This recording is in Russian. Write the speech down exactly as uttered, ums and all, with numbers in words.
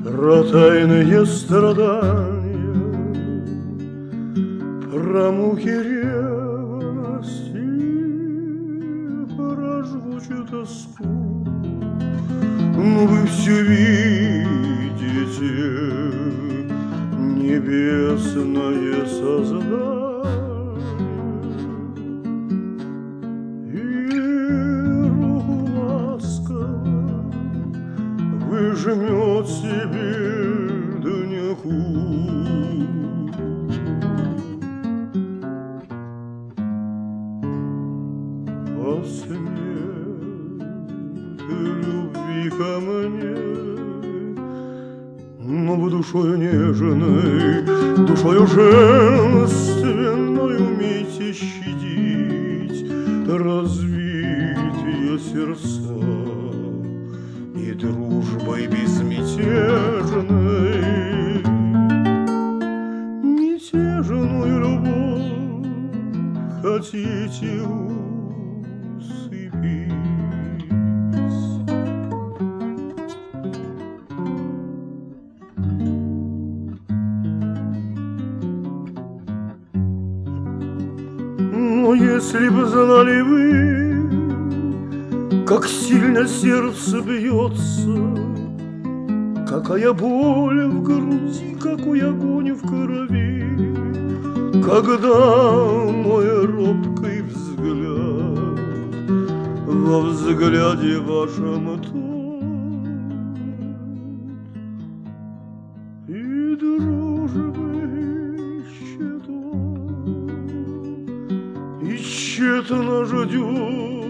про тайные страдания, про муки ревности, про жгучую тоску. Но вы все видите, небесное создание, и руку ласково вы жмет себе дневку. А смерть любви ко мне, но в душою нежной, душою женственной умейте щадить разбитые сердца и дружбой безмятежной мятежную любовь хотите усыпить. Но если б знали вы, как сильно сердце бьется, какая боль в груди, какой огонь в крови, когда мой робкий взгляд во взгляде вашем тонет, и дружбы щедро и тщетно ждет